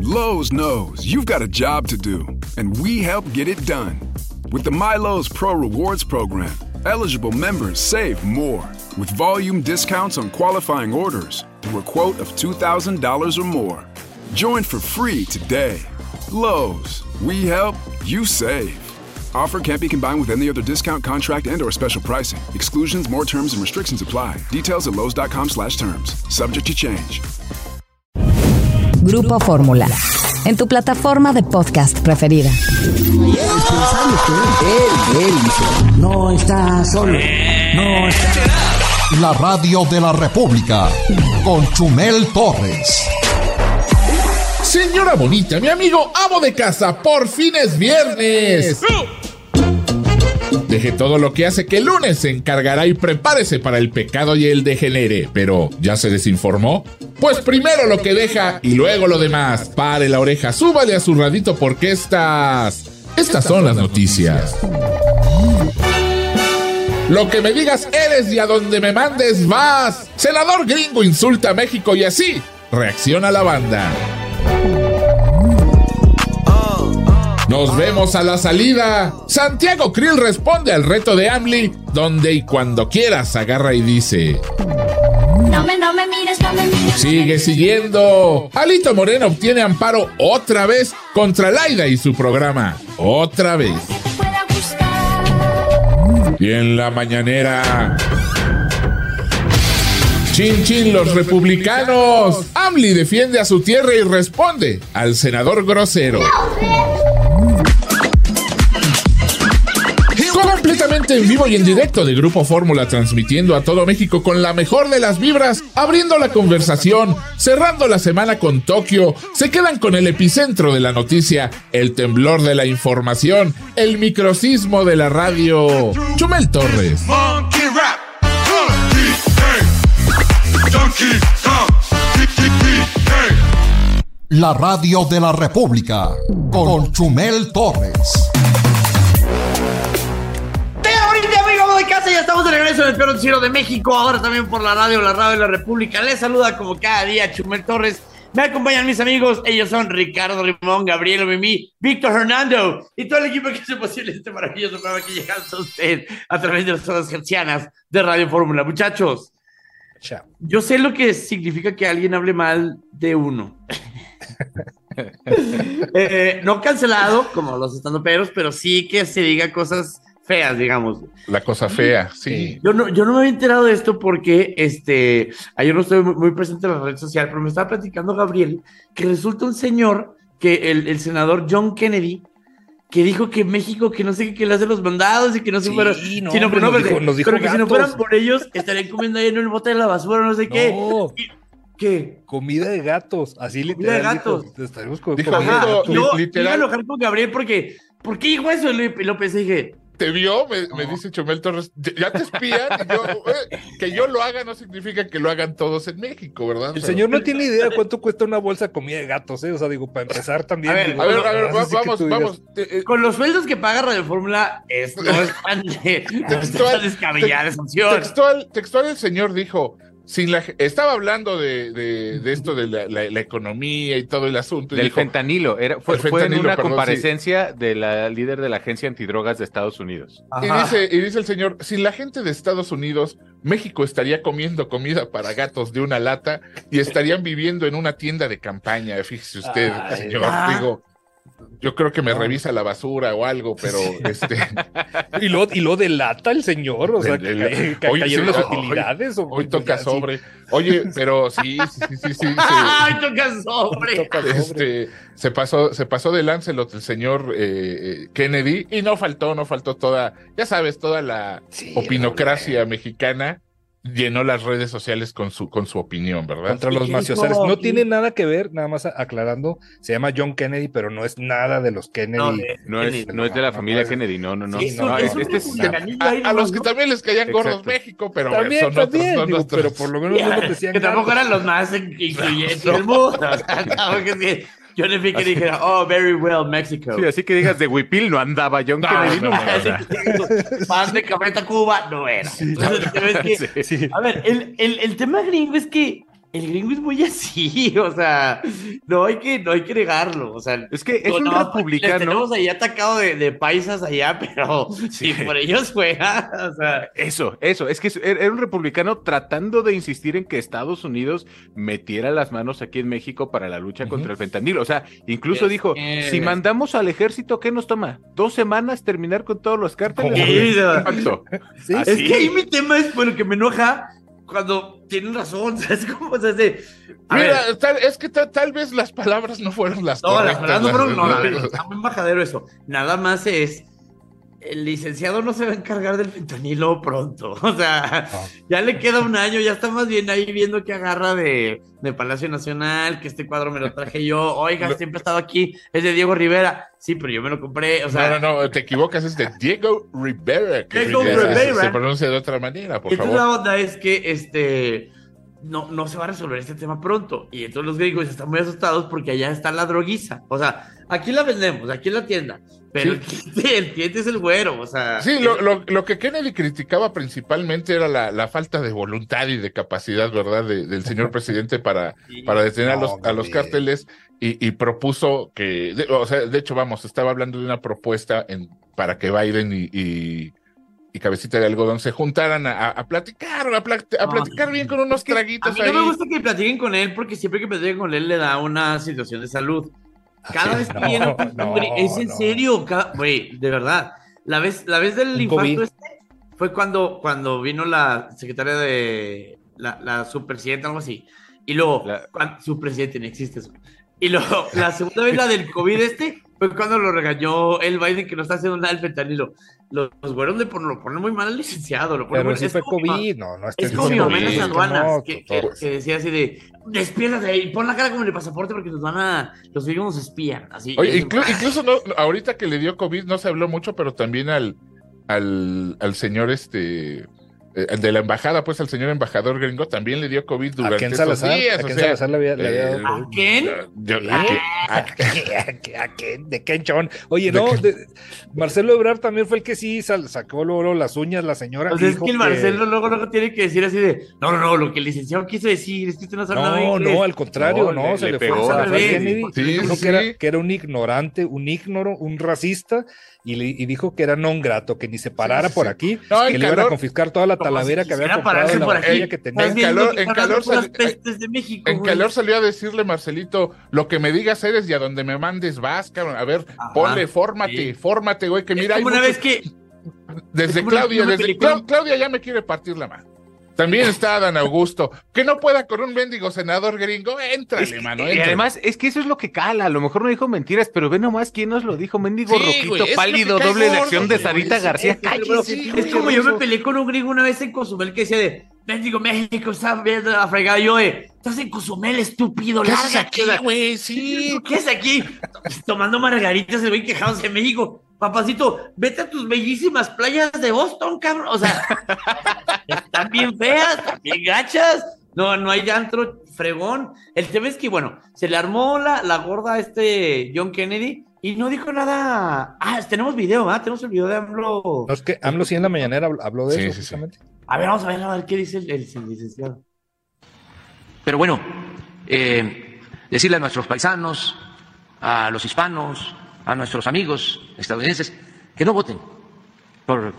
Lowe's knows you've got a job to do, and we help get it done. With the MyLowe's Pro Rewards program, eligible members save more with volume discounts on qualifying orders through a quote of $2,000 or more. Join for free today. Lowe's, we help, you save. Offer can't be combined with any other discount, contract, and/or special pricing. Exclusions, more terms, and restrictions apply. Details at lowes.com/terms. Subject to change. Grupo Fórmula, en tu plataforma de podcast preferida. No está solo. No está. La radio de la República, con Chumel Torres. Señora bonita, mi amigo amo de casa, por fin es viernes. Deje todo lo que hace, que el lunes se encargará, y prepárese para el pecado y el degenere. Pero, ¿ya se desinformó? Pues primero lo que deja y luego lo demás. Pare la oreja, súbale a su radito, porque estas son las noticias. Lo que me digas eres y a donde me mandes vas. Senador gringo insulta a México y así reacciona la banda. Nos vemos a la salida. Santiago Krill responde al reto de AMLI, donde y cuando quieras agarra y dice: no me mires, no me mires. Sigue siguiendo. Alito Moreno obtiene amparo otra vez contra Laida y su programa. Otra vez. Y en la mañanera, chin chin los republicanos. AMLI defiende a su tierra y responde al senador grosero. Completamente en vivo y en directo de Grupo Fórmula, transmitiendo a todo México con la mejor de las vibras, abriendo la conversación, cerrando la semana con Tokio. Se quedan con el epicentro de la noticia, el temblor de la información, el microsismo de la radio. Chumel Torres. La radio de la República, con Chumel Torres. De casa, ya estamos de regreso en el peor noticiero de México, ahora también por la radio de la República. Les saluda como cada día Chumel Torres. Me acompañan mis amigos, ellos son Ricardo Rimón, Gabriel Mimí, Víctor Hernando y todo el equipo que hace posible este maravilloso programa que llega a usted a través de las ondas hertzianas de Radio Fórmula. Muchachos, yo sé lo que significa que alguien hable mal de uno. No cancelado como los estandoperos, pero sí que se diga cosas feas, digamos. La cosa fea, sí. Yo no me había enterado de esto porque ayer no estoy muy presente en la red social, pero me estaba platicando Gabriel que resulta un señor, que el senador John Kennedy, que dijo que México, que no sé qué, que le hace los mandados y que no se fuera, pero que si no fueran por ellos estarían comiendo ahí en el bote de la basura, no sé qué. ¿Qué? Comida de gatos, así literal. Comida de gatos. Estaremos con Dijo, comida de gatos. Yo literal. iba a enojar con Gabriel porque, ¿por qué dijo eso? Y lo pensé y dije, ¿te vio? Me dice Chumel Torres, ya te espían. Que yo lo haga no significa que lo hagan todos en México, ¿verdad? El señor no tiene idea cuánto cuesta una bolsa de comida de gatos, ¿eh? O sea, digo, para empezar también. A ver, vamos. Con los sueldos que paga Radio Fórmula, no es tan descabellada esa opción. Textual el señor dijo, estaba hablando de esto de la economía y todo el asunto. Del dijo, fentanilo. Fue en una comparecencia de la líder de la Agencia Antidrogas de Estados Unidos. Y dice el señor, sin la gente de Estados Unidos, México estaría comiendo comida para gatos de una lata y estarían viviendo en una tienda de campaña. Fíjese usted, señor. Digo, yo creo que me revisa la basura o algo, pero y lo delata el señor, o sea, cayeron las utilidades. Hoy toca sobre. Oye, pero sí. ¡Ay, toca sobre! Se pasó de Lancelot el señor Kennedy, y no faltó toda, ya sabes, toda la opinocracia mexicana llenó las redes sociales con su opinión, ¿verdad? Contra los mafiosales. No tiene nada que ver, nada más aclarando, se llama John Kennedy, pero no es nada de los Kennedy. No es de la familia Kennedy, no. A los que también les caían gordos México, pero también, son nuestros. Pero por lo menos no lo decían. Que tampoco eran los más influyentes del mundo. Yo le vi que dijera, very well, Mexico. Sí, así que digas, de Huipil no andaba John Kennedy. Más de Café Tacuba no era. Entonces, sí. A ver, el tema gringo es que el gringo es muy así, o sea, no hay que negarlo, o sea, es que es un republicano. Tenemos ahí atacado de paisas allá, pero sí, por ellos fuera, o sea. Eso, es que era un republicano tratando de insistir en que Estados Unidos metiera las manos aquí en México para la lucha contra el fentanilo, o sea, incluso dijo, si mandamos al ejército, ¿qué nos toma? 2 semanas terminar con todos los cárteles. ¿Sí? Es que ahí mi tema es, bueno, que me enoja cuando tienen razón, ¿sabes cómo se hace? Mira, es que tal vez las palabras no fueron las correctas. Las palabras no fueron, está muy majadero eso. Nada más es, el licenciado no se va a encargar del fentanilo pronto, o sea, ya le queda 1 año, ya está más bien ahí viendo que agarra de Palacio Nacional, que este cuadro me lo traje yo, oiga, siempre he estado aquí, es de Diego Rivera, sí, pero yo me lo compré, o sea. No, te equivocas, es de Diego Rivera, que se pronuncia de otra manera, por favor. La onda es que, no se va a resolver este tema pronto, y entonces los gringos están muy asustados porque allá está la droguiza, o sea, aquí la vendemos, aquí en la tienda, pero el cliente es el güero, o sea. Sí, lo que Kennedy criticaba principalmente era la falta de voluntad y de capacidad, ¿verdad?, del señor presidente para detener a los cárteles, y propuso que, de hecho, estaba hablando de una propuesta para que Biden y Cabecita de Algodón se juntaran a platicar, platicar bien con unos traguitos ahí. A mí no me gusta que platiquen con él, porque siempre que platiquen con él le da una situación de salud. Cada vez que viene es en serio, güey, de verdad. La vez del infarto fue cuando vino la secretaria de la subpresidenta, algo así. Y luego, subpresidente, no existe eso. Y luego, la segunda vez, la del COVID fue cuando lo regañó el Biden, que no está haciendo nada del fentanilo. Los güeros lo ponen muy mal al licenciado. Pero sí fue COVID, es como mi mamá en las aduanas, que decía así de, despiértate y pon la cara como en el pasaporte porque los gringos nos espían. Así. Oye, incluso ahorita que le dio COVID no se habló mucho, pero también al señor de la embajada, pues al señor embajador gringo también le dio COVID durante esos días. ¿A quién Salazar le había dado COVID? ¿A quién? ¿A quién? ¿De qué chon? Oye, Marcelo Ebrard también fue el que sí sacó luego las uñas, la señora. Pues es que el Marcelo luego tiene que decir así de, no, lo que el licenciado quiso decir es que usted no sabe nada de inglés. No, al contrario, se le pegó fue a Kennedy. Que era un ignorante, un racista, y dijo que era non grato, que ni se parara por aquí, que le iban a confiscar toda la talavera que había comprado en la vajilla que tenía. En calor salió a decirle, Marcelito, lo que me digas eres y a donde me mandes vas, cabrón. A ver, ponle, fórmate, güey, que mira. Es como una vez que... Desde Claudia ya me quiere partir la mano. También está Adán Augusto. Que no pueda con un mendigo senador gringo, éntrale, mano. Y además, es que eso es lo que cala. A lo mejor no dijo mentiras, pero ve nomás quién nos lo dijo. Mendigo roquito, pálido, doble de acción de Sarita García. Cállese. Es como yo me peleé con un gringo una vez en Cozumel que decía de, mendigo México, está viendo la fregada. Yo, estás en Cozumel, estúpido. ¿Qué haces aquí, güey? Sí. ¿Qué haces aquí? Tomando margaritas, el güey quejándose en México. Papacito, vete a tus bellísimas playas de Boston, cabrón. O sea, están bien feas, están bien gachas. No hay antro fregón. El tema es que, se le armó la gorda a John Kennedy y no dijo nada. Tenemos video, tenemos el video de AMLO. No, es que AMLO sí en la mañanera habló de eso, justamente. Sí. A ver, vamos a ver qué dice el licenciado. Pero decirle a nuestros paisanos, a los hispanos, a nuestros amigos estadounidenses, que no voten por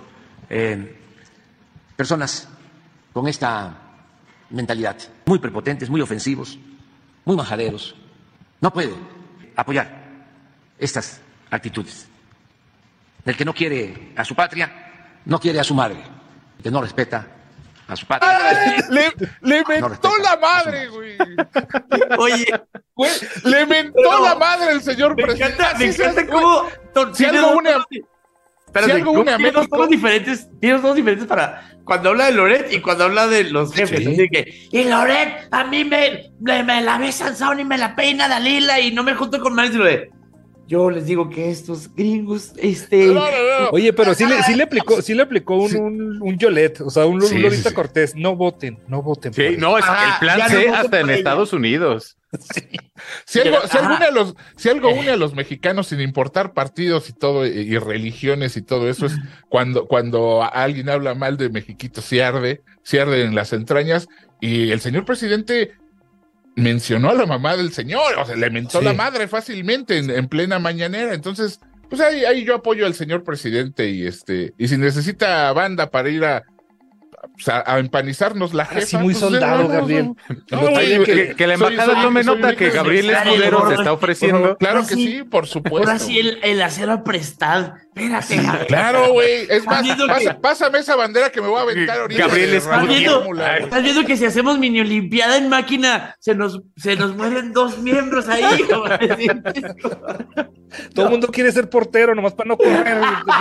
personas con esta mentalidad, muy prepotentes, muy ofensivos, muy majaderos. No puede apoyar estas actitudes. El que no quiere a su patria, no quiere a su madre. El que no respeta a su patria. Le mentó la madre, güey. Oye, güey, le mentó la madre el señor presidente. Me encanta cómo... Si algo une a México... Tienes dos diferentes para cuando habla de Loret y cuando habla de los jefes. Sí. Así que, y Loret, a mí me la ve Sansón y me la peina Dalila y no me junto con Maris y lo de... Yo les digo que estos gringos, No. Oye, pero sí le aplicó un Yolet, o sea, un Lolita Cortés. No voten. Sí, el plan C hasta en Estados Unidos. Sí. Si algo une a los mexicanos sin importar partidos y todo, y religiones y todo eso, es cuando alguien habla mal de Mexiquito, se arde en las entrañas, y el señor presidente mencionó a la mamá del señor, o sea, le mentó la madre fácilmente en plena mañanera. Entonces, pues ahí yo apoyo al señor presidente y si necesita banda para ir a empanizarnos la jefa. Sí, muy soldado, Gabriel. Que la embajada tome nota que Gabriel Escudero se está ofreciendo. Claro que sí, por supuesto. Ahora sí el acero aprestado. Espérate, Gabriel. Claro, güey. Es más, pásame esa bandera que me voy a aventar ahorita. Gabriel Escudero. ¿Estás viendo que si hacemos mini olimpiada en máquina se nos mueren 2 miembros ahí? Todo el mundo quiere ser portero, nomás para no correr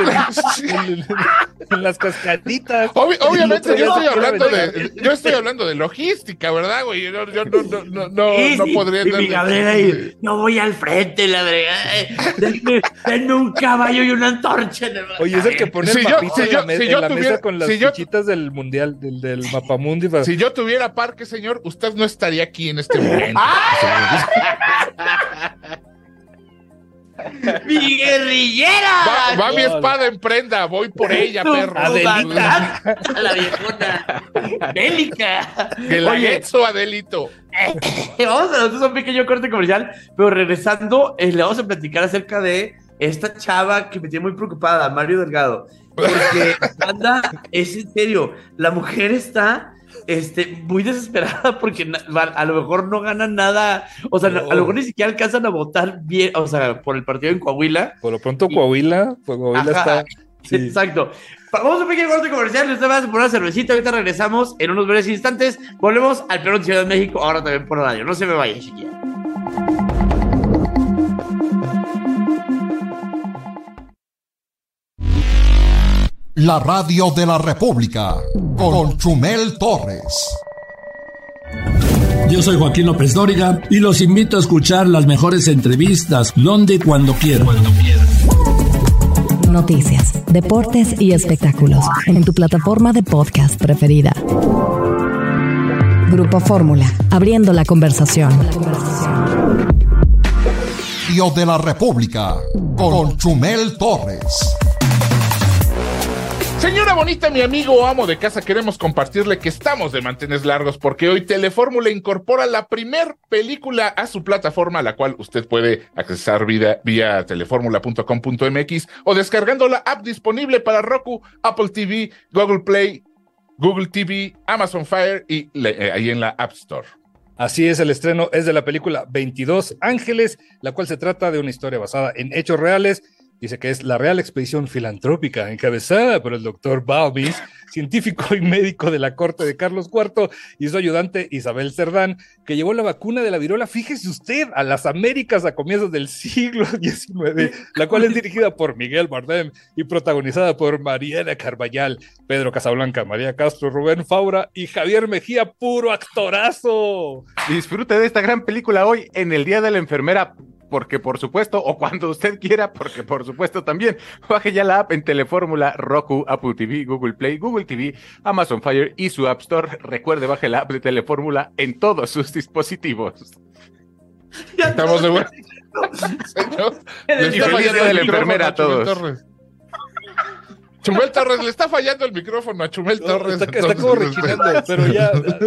en las cascaditas. Obviamente yo estoy hablando de logística, ¿verdad, güey? Yo no podría andar. Gabriel ahí, yo voy al frente, la verdad. Denme un caballo y una antorcha. Oye, es el que pone el mapita en la mesa con las fichitas del mundial, del mapamundi. Si yo tuviera parque, señor, usted no estaría aquí en este momento. ¡Mi guerrillera! Va mi espada en prenda, voy por ella, perro. Adelita, la viejona bélica. Que la Getso, Adelito. Vamos a hacer un pequeño corte comercial, pero regresando, le vamos a platicar acerca de esta chava que me tiene muy preocupada, Mario Delgado, porque es en serio, la mujer está muy desesperada porque a lo mejor no ganan nada, o sea, a lo mejor ni siquiera alcanzan a votar bien, o sea, por el partido en Coahuila. Por lo pronto Coahuila está... Sí. Exacto. Vamos a un pequeño corte comercial, usted va a poner una cervecita, ahorita regresamos en unos breves instantes, volvemos al Perón Ciudad de México, ahora también por radio, no se me vaya, chiquilla. La radio de la República, con Chumel Torres. Yo soy Joaquín López Dóriga y los invito a escuchar las mejores entrevistas, donde y cuando quieran. Noticias, deportes y espectáculos en tu plataforma de podcast preferida. Grupo Fórmula, abriendo la conversación. Radio de la República, con Chumel Torres. Señora bonita, mi amigo o amo de casa, queremos compartirle que estamos de mantenes largos porque hoy Telefórmula incorpora la primer película a su plataforma, a la cual usted puede accesar vía teleformula.com.mx o descargando la app disponible para Roku, Apple TV, Google Play, Google TV, Amazon Fire y ahí en la App Store. Así es, el estreno es de la película 22 Ángeles, la cual se trata de una historia basada en hechos reales. Dice que es la Real Expedición Filantrópica encabezada por el doctor Balbis, científico y médico de la corte de Carlos IV, y su ayudante Isabel Cerdán, que llevó la vacuna de la viruela, fíjese usted, a las Américas a comienzos del siglo XIX, la cual es dirigida por Miguel Bardem y protagonizada por Mariana Carballal, Pedro Casablanca, María Castro, Rubén Faura y Javier Mejía, puro actorazo. Disfrute de esta gran película hoy en el Día de la Enfermera, porque por supuesto, o cuando usted quiera, porque por supuesto también, baje ya la app en Telefórmula, Roku, Apple TV, Google Play, Google TV, Amazon Fire y su App Store. Recuerde, baje la app de Telefórmula en todos sus dispositivos. Estamos de vuelta. Señor, y feliz Día de la Enfermera a todos. Chumel Torres, le está fallando el micrófono a Chumel Torres. Está como rechinando, pero ya...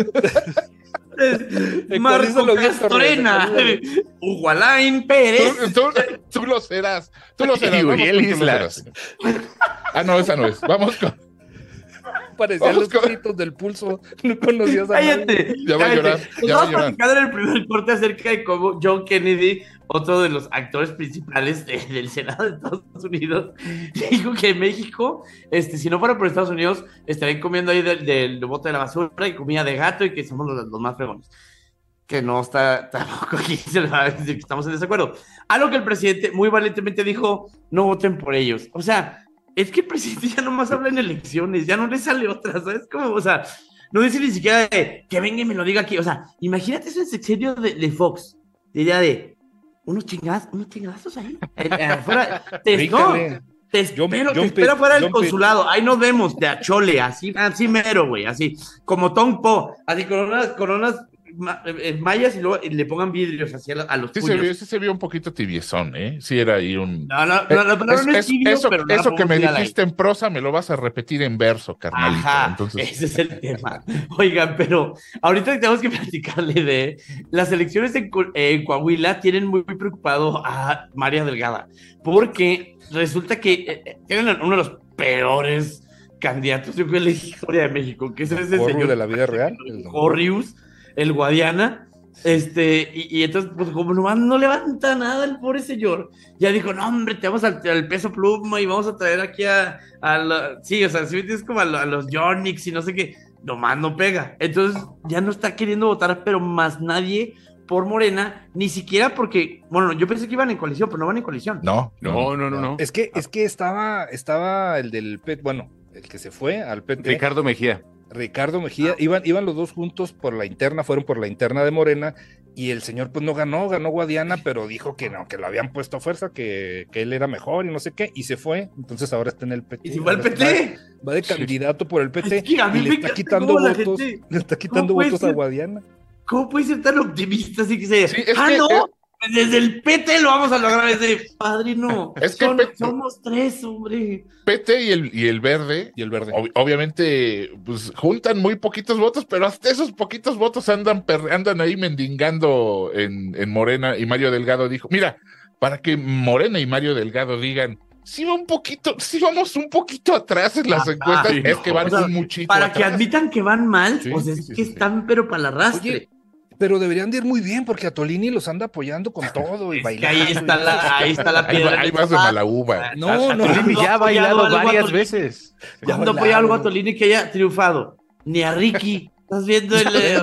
Marco Castorena, Hugo Alain Pérez. Tú lo serás. Y Uriel Islas. No, esa no es. Vamos con... Parecían los gritos del pulso. No conocías a nadie. Ya va a llorar. Vamos a platicar en el primer corte acerca de cómo John Kennedy, otro de los actores principales del Senado de Estados Unidos, dijo que en México, si no fuera por Estados Unidos, estarían comiendo ahí del bote de la basura y comida de gato y que somos los más fregones. Que no está tampoco aquí, se le va a decir que estamos en desacuerdo. A lo que el presidente muy valientemente dijo, no voten por ellos. O sea, es que el presidente ya nomás habla en elecciones, ya no le sale otra, ¿sabes? Como, o sea, no dice ni siquiera de que venga y me lo diga aquí. O sea, imagínate ese sexenio de Fox, diría de unos chingazos ahí. Afuera, te espero fuera del consulado, ahí nos vemos, de achole, así mero, güey, así, como Tom Po, así con unas mallas y luego le pongan vidrios hacia a los puños. Sí se vio un poquito tibiezón, ¿eh? Sí era ahí un... No, la palabra no es tibio, eso, pero eso que me dijiste en prosa me lo vas a repetir en verso, carnalito. Ajá, entonces... ese es el tema. Oigan, pero ahorita tenemos que platicarle de las elecciones en Coahuila. Tienen muy preocupado a María Delgado, porque resulta que tienen uno de los peores candidatos, yo creo, en la historia de México, que es ese señor de la vida real, Corrius, el Guadiana. Y entonces, pues como nomás no levanta nada el pobre señor, ya dijo, no hombre, te vamos al Peso Pluma y vamos a traer aquí sí, o sea, si es como a los Yonix y no sé qué, nomás no pega. Entonces ya no está queriendo votar, pero más nadie por Morena, ni siquiera porque, bueno, yo pensé que iban en coalición, pero no van en coalición. No. Es que estaba el del PET, bueno, el que se fue al PT. Ricardo Mejía, iban los dos juntos por la interna, fueron por la interna de Morena, y el señor pues no ganó Guadiana, pero dijo que no, que lo habían puesto a fuerza, que él era mejor y no sé qué, y se fue, entonces ahora está en el PT. ¿Y si va al PT? Va de candidato por el PT, es que a mí y le está quitando votos a Guadiana. ¿Cómo puede ser tan optimista así que se... desde el PT lo vamos a lograr, ese padrino. Es que somos tres, hombre. PT y el Verde. Obviamente, pues juntan muy poquitos votos, pero hasta esos poquitos votos andan ahí mendigando en Morena. Y Mario Delgado dijo, mira, para que Morena y Mario Delgado digan, sí vamos un poquito atrás en las encuestas, es que van un muchito para atrás. Que admitan que van mal, pues es que están pero para el arrastre. Oye, pero deberían de ir muy bien, porque a Tolini los anda apoyando con todo y bailando. Ahí está la piedra. Ahí vas de mala uva. No. Tolini ya ha bailado varias veces. ¿Cuándo apoya algo a Tolini que haya triunfado? Ni a Ricky. ¿Estás viendo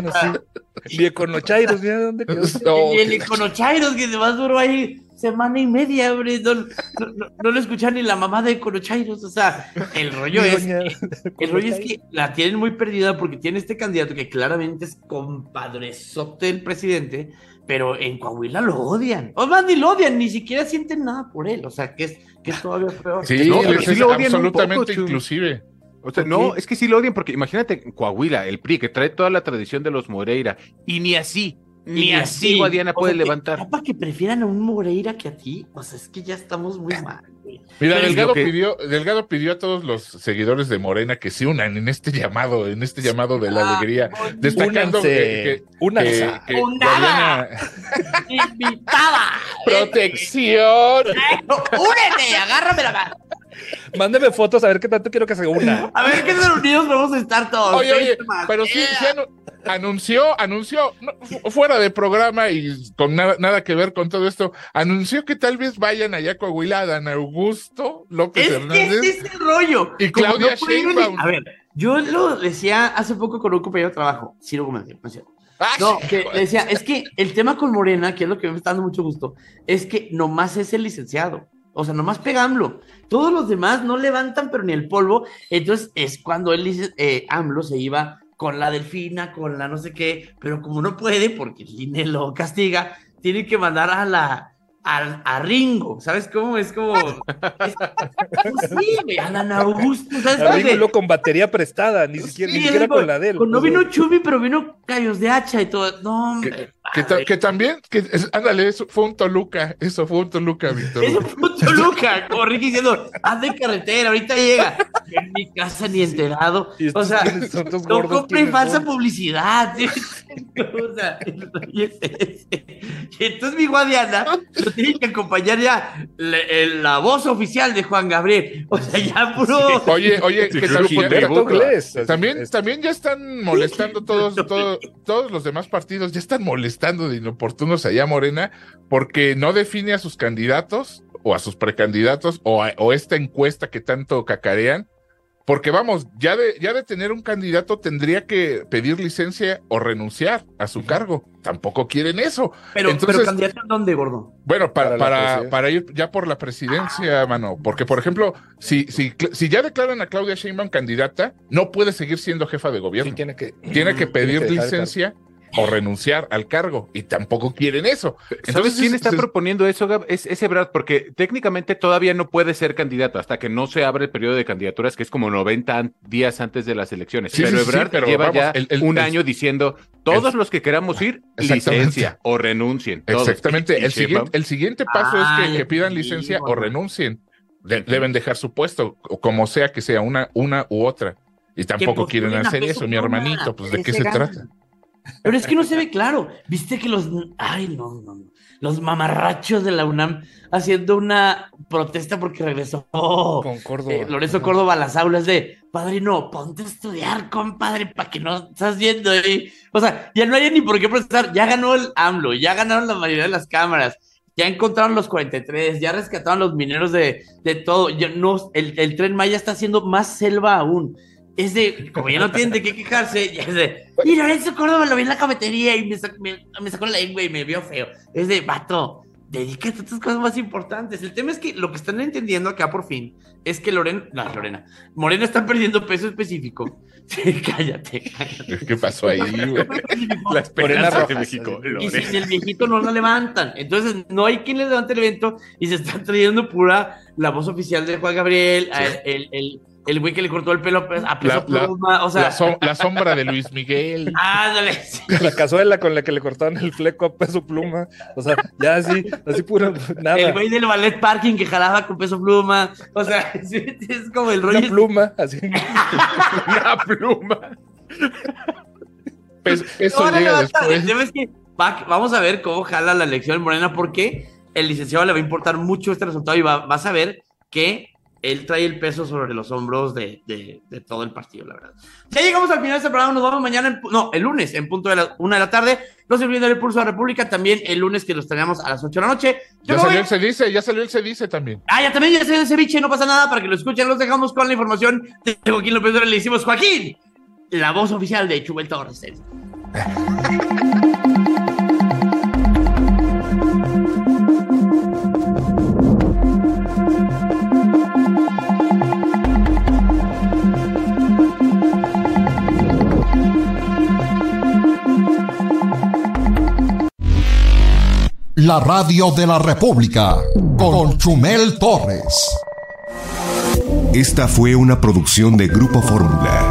Y Econochairos, mira dónde quedó. Y el Econochairos, que se más duró ahí semana y media, hombre. No lo escuchan ni la mamá de Econochairos. O sea, el rollo es que la tienen muy perdida porque tiene este candidato que claramente es compadrezote del presidente, pero en Coahuila lo odian. O más, ni lo odian, ni siquiera sienten nada por él. O sea, que es todavía peor. Sí, lo odian absolutamente inclusive. O sea, no, es que sí lo odian porque imagínate Coahuila, el PRI, que trae toda la tradición de los Moreira, y ni así Guadiana puede levantar. ¿Para que prefieran a un Moreira que a ti? O sea, es que ya estamos muy mal, güey. Mira, Delgado pidió a todos los seguidores de Morena que se unan en este llamado de la alegría, destacando que Guadiana... ¡Invitada! ¡Protección! ¡Únete! ¡Agárrame la mano! Mándeme fotos a ver qué tanto quiero que se una. A ver qué tan unidos vamos a estar todos. Oye, pero sí anunció, fuera de programa y con nada que ver con todo esto, anunció que tal vez vayan allá a Coahuila a Dan Augusto López Hernández. Es ese rollo. Y Claudia Sheinbaum. A ver, yo lo decía hace poco con un compañero de trabajo, Ciro Gómez, ¿no es cierto? Que le decía, es que el tema con Morena, que es lo que me está dando mucho gusto, es que nomás es el licenciado. O sea, nomás pega AMLO. Todos los demás no levantan, pero ni el polvo. Entonces es cuando él dice, AMLO se iba con la Delfina, con la no sé qué, pero como no puede, porque el INE lo castiga, tiene que mandar a Ringo, ¿sabes cómo? Es como... sí, güey, a Dan Augusto, ¿sabes? A Ringo con batería prestada, ni siquiera con la de él. No vino Chumi, pero vino Callos de Hacha y todo. No, hombre. Que también, ándale, eso fue un Toluca, Víctor. Eso fue un Toluca, como Ricky diciendo, haz de carretera, ahorita llega. En mi casa ni enterado. O sea, no compren falsa publicidad. ¿Sí? O sea, y entonces mi Guadiana lo tiene que acompañar ya la voz oficial de Juan Gabriel. O sea, ya puro... Oye, que también ya están molestando todos los demás partidos, ya están molestando de inoportunos allá Morena, porque no define a sus candidatos o a sus precandidatos o esta encuesta que tanto cacarean. Porque vamos, ya de tener un candidato tendría que pedir licencia o renunciar a su cargo. Tampoco quieren eso. Pero candidato en dónde, gordo? Bueno, para ir ya por la presidencia, mano. Porque, por ejemplo, si ya declaran a Claudia Sheinbaum candidata, no puede seguir siendo jefa de gobierno. Sí, tiene que pedir licencia o renunciar al cargo, y tampoco quieren eso. Entonces, ¿sabes quién está proponiendo eso, Gab? Es Ebrard, porque técnicamente todavía no puede ser candidato hasta que no se abre el periodo de candidaturas, que es como 90 días antes de las elecciones. Pero Ebrard lleva ya un año diciendo, todos los que queramos ir, licencia o renuncien. Exactamente. El siguiente paso es que pidan licencia o renuncien. Deben dejar su puesto, como sea que sea una u otra. Y tampoco quieren hacer eso, mi hermanito. Pues, ¿de qué se trata? Pero es que no se ve claro. Viste que los mamarrachos de la UNAM haciendo una protesta porque regresó con Córdoba. Lorenzo Córdoba a las aulas de, padrino, ponte a estudiar, compadre, para que no estás viendo ahí. O sea, ya no hay ni por qué protestar. Ya ganó el AMLO, ya ganaron la mayoría de las cámaras, ya encontraron los 43, ya rescataron los mineros de todo. Ya no, el Tren Maya está haciendo más selva aún. Es de, como ya no tienen de qué quejarse, ya es de, y Lorenzo Córdoba lo vi en la cafetería y me sacó la lengua y me vio feo. Es de, vato, dedícate a tus cosas más importantes. El tema es que lo que están entendiendo acá por fin es que Morena está perdiendo peso específico. Sí, cállate. ¿Qué pasó ahí, güey? La esperanza de México. Y si el viejito no lo levantan, entonces no hay quien le levante el evento y se está trayendo pura la voz oficial de Juan Gabriel, sí. El güey que le cortó el pelo a Peso Pluma, o sea... La sombra de Luis Miguel. Ándale. Sí. La cazuela con la que le cortaron el fleco a Peso Pluma. O sea, ya así puro nada. El güey del ballet parking que jalaba con Peso Pluma. O sea, es como el rollo... Una pluma, así. Una pluma. Pues eso llega después. El tema es que vamos a ver cómo jala la elección en Morena, porque el licenciado le va a importar mucho este resultado y va a saber que él trae el peso sobre los hombros de todo el partido, la verdad. Ya llegamos al final de este programa, nos vamos mañana, el lunes, en punto de la 1 de la tarde. No se olviden del Pulso de la República, también el lunes que los tenemos a las 8 de la noche. Ya salió el Se Dice también. Ya salió el ceviche, no pasa nada, para que lo escuchen. Los dejamos con la información de Joaquín López Dóriga. Le hicimos Joaquín, la voz oficial de Chumel Torres. La radio de la República con Chumel Torres. Esta fue una producción de Grupo Fórmula.